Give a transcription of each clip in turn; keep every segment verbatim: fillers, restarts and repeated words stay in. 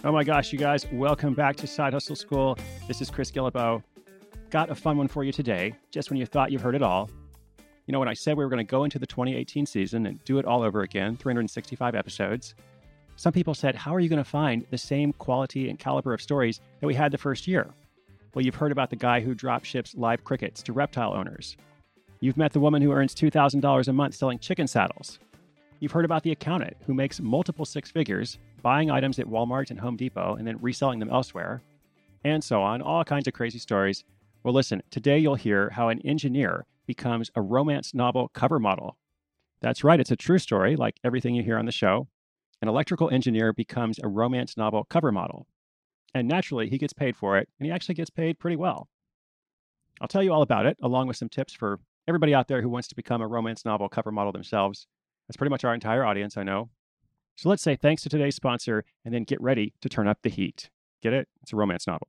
Oh my gosh, you guys, welcome back to Side Hustle School. This is Chris Guillebeau. Got a fun one for you today, just when you thought you've heard it all. You know, when I said we were going to go into the twenty eighteen season and do it all over again, three hundred sixty-five episodes, some people said, how are you going to find the same quality and caliber of stories that we had the first year? Well, you've heard about the guy who drop ships live crickets to reptile owners. You've met the woman who earns two thousand dollars a month selling chicken saddles. You've heard about the accountant who makes multiple six figures buying items at Walmart and Home Depot and then reselling them elsewhere, and so on, all kinds of crazy stories. Well, listen, today you'll hear how an engineer becomes a romance novel cover model. That's right, it's a true story, like everything you hear on the show. An electrical engineer becomes a romance novel cover model. And naturally, he gets paid for it, and he actually gets paid pretty well. I'll tell you all about it, along with some tips for everybody out there who wants to become a romance novel cover model themselves. That's pretty much our entire audience, I know. So let's say thanks to today's sponsor, and then get ready to turn up the heat. Get it? It's a romance novel.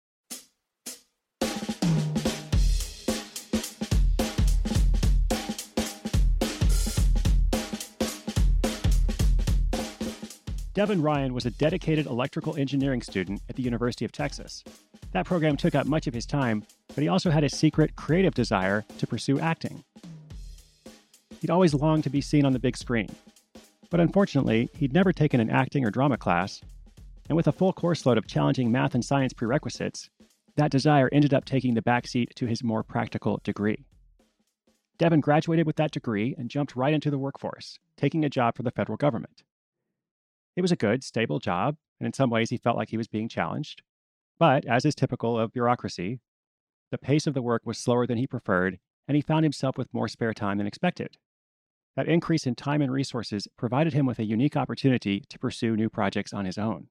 Devin Ryan was a dedicated electrical engineering student at the University of Texas. That program took up much of his time, but he also had a secret creative desire to pursue acting. He'd always longed to be seen on the big screen. But unfortunately, he'd never taken an acting or drama class, and with a full course load of challenging math and science prerequisites, that desire ended up taking the backseat to his more practical degree. Devin graduated with that degree and jumped right into the workforce, taking a job for the federal government. It was a good, stable job, and in some ways he felt like he was being challenged. But, as is typical of bureaucracy, the pace of the work was slower than he preferred, and he found himself with more spare time than expected. That increase in time and resources provided him with a unique opportunity to pursue new projects on his own.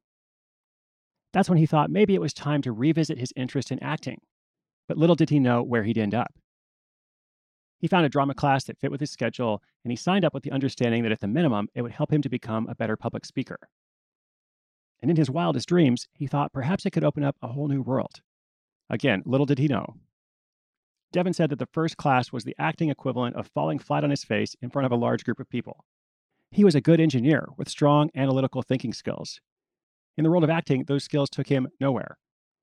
That's when he thought maybe it was time to revisit his interest in acting, but little did he know where he'd end up. He found a drama class that fit with his schedule, and he signed up with the understanding that at the minimum, it would help him to become a better public speaker. And in his wildest dreams, he thought perhaps it could open up a whole new world. Again, little did he know. Devin said that the first class was the acting equivalent of falling flat on his face in front of a large group of people. He was a good engineer with strong analytical thinking skills. In the world of acting, those skills took him nowhere.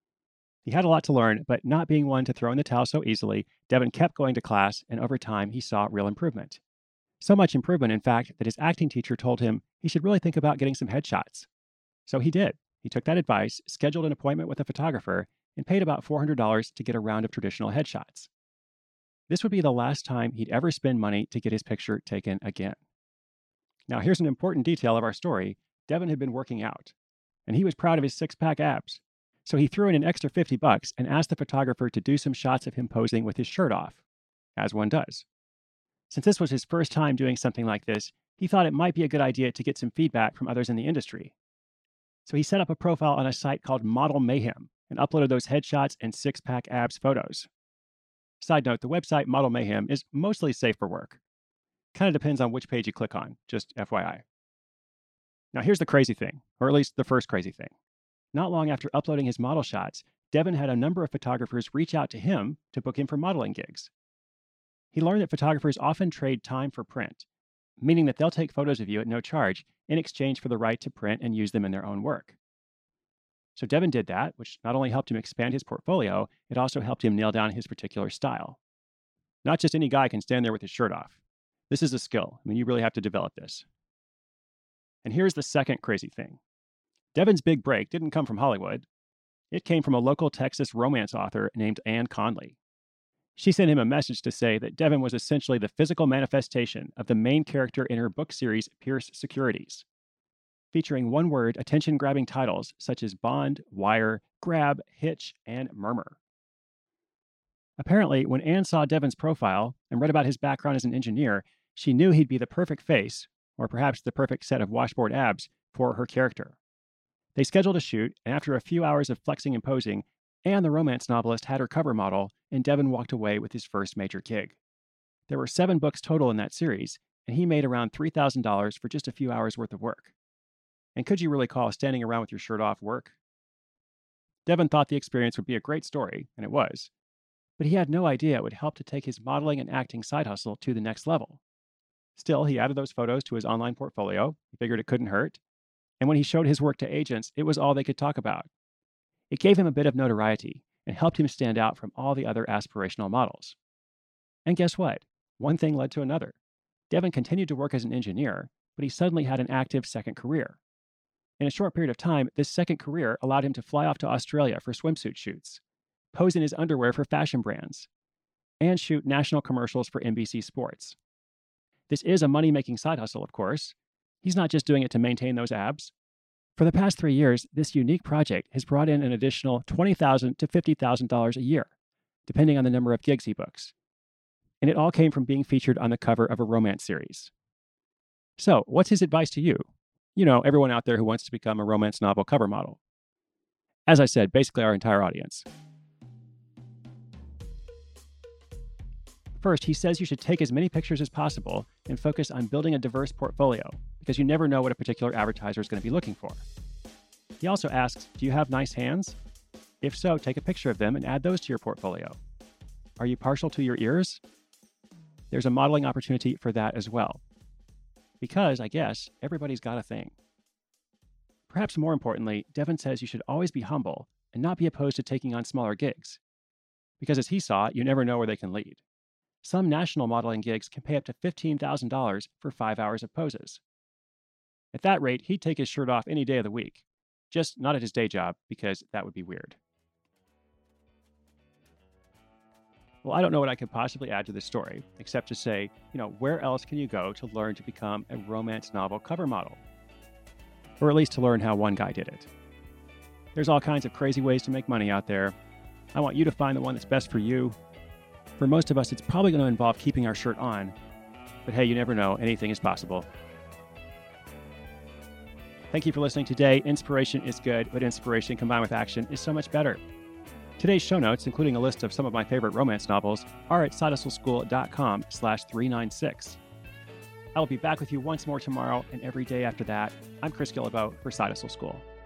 He had a lot to learn, but not being one to throw in the towel so easily, Devin kept going to class, and over time, he saw real improvement. So much improvement, in fact, that his acting teacher told him he should really think about getting some headshots. So he did. He took that advice, scheduled an appointment with a photographer, and paid about four hundred dollars to get a round of traditional headshots. This would be the last time he'd ever spend money to get his picture taken again. Now, here's an important detail of our story. Devin had been working out, and he was proud of his six-pack abs. So he threw in an extra fifty bucks and asked the photographer to do some shots of him posing with his shirt off, as one does. Since this was his first time doing something like this, he thought it might be a good idea to get some feedback from others in the industry. So he set up a profile on a site called Model Mayhem and uploaded those headshots and six-pack abs photos. Side note, the website Model Mayhem is mostly safe for work. Kind of depends on which page you click on, just F Y I. Now here's the crazy thing, or at least the first crazy thing. Not long after uploading his model shots, Devin had a number of photographers reach out to him to book him for modeling gigs. He learned that photographers often trade time for print, meaning that they'll take photos of you at no charge in exchange for the right to print and use them in their own work. So Devin did that, which not only helped him expand his portfolio, it also helped him nail down his particular style. Not just any guy can stand there with his shirt off. This is a skill. I mean, you really have to develop this. And here's the second crazy thing. Devin's big break didn't come from Hollywood. It came from a local Texas romance author named Anne Conley. She sent him a message to say that Devin was essentially the physical manifestation of the main character in her book series, Pierce Securities, featuring one-word, attention-grabbing titles such as Bond, Wire, Grab, Hitch, and Murmur. Apparently, when Anne saw Devin's profile and read about his background as an engineer, she knew he'd be the perfect face, or perhaps the perfect set of washboard abs, for her character. They scheduled a shoot, and after a few hours of flexing and posing, Anne the romance novelist had her cover model, and Devin walked away with his first major gig. There were seven books total in that series, and he made around three thousand dollars for just a few hours worth of work. And could you really call standing around with your shirt off work? Devin thought the experience would be a great story, and it was. But he had no idea it would help to take his modeling and acting side hustle to the next level. Still, he added those photos to his online portfolio. He figured it couldn't hurt. And when he showed his work to agents, it was all they could talk about. It gave him a bit of notoriety and helped him stand out from all the other aspirational models. And guess what? One thing led to another. Devin continued to work as an engineer, but he suddenly had an active second career. In a short period of time, this second career allowed him to fly off to Australia for swimsuit shoots, pose in his underwear for fashion brands, and shoot national commercials for N B C Sports. This is a money-making side hustle, of course. He's not just doing it to maintain those abs. For the past three years, this unique project has brought in an additional twenty thousand dollars to fifty thousand dollars a year, depending on the number of gigs he books. And it all came from being featured on the cover of a romance series. So, what's his advice to you? You know, everyone out there who wants to become a romance novel cover model. As I said, basically our entire audience. First, he says you should take as many pictures as possible and focus on building a diverse portfolio, because you never know what a particular advertiser is going to be looking for. He also asks, do you have nice hands? If so, take a picture of them and add those to your portfolio. Are you partial to your ears? There's a modeling opportunity for that as well. Because, I guess, everybody's got a thing. Perhaps more importantly, Devin says you should always be humble and not be opposed to taking on smaller gigs. Because as he saw, you never know where they can lead. Some national modeling gigs can pay up to fifteen thousand dollars for five hours of poses. At that rate, he'd take his shirt off any day of the week. Just not at his day job, because that would be weird. Well, I don't know what I could possibly add to this story, except to say, you know, where else can you go to learn to become a romance novel cover model? Or at least to learn how one guy did it. There's all kinds of crazy ways to make money out there. I want you to find the one that's best for you. For most of us, it's probably going to involve keeping our shirt on. But hey, you never know. Anything is possible. Thank you for listening today. Inspiration is good, but inspiration combined with action is so much better. Today's show notes, including a list of some of my favorite romance novels, are at sidehustleschool.com slash 396. I will be back with you once more tomorrow and every day after that. I'm Chris Guillebeau for Side Hustle School.